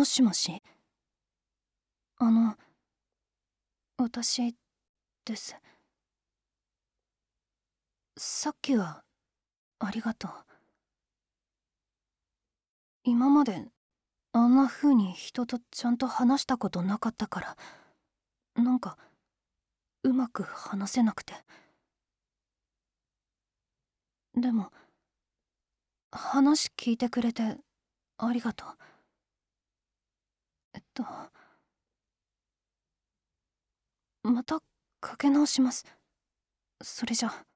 もしもし。私です。さっきはありがとう。今まであんな風に人とちゃんと話したことなかったから、なんかうまく話せなくて。でも話聞いてくれてありがとう。またかけ直します。それじゃ。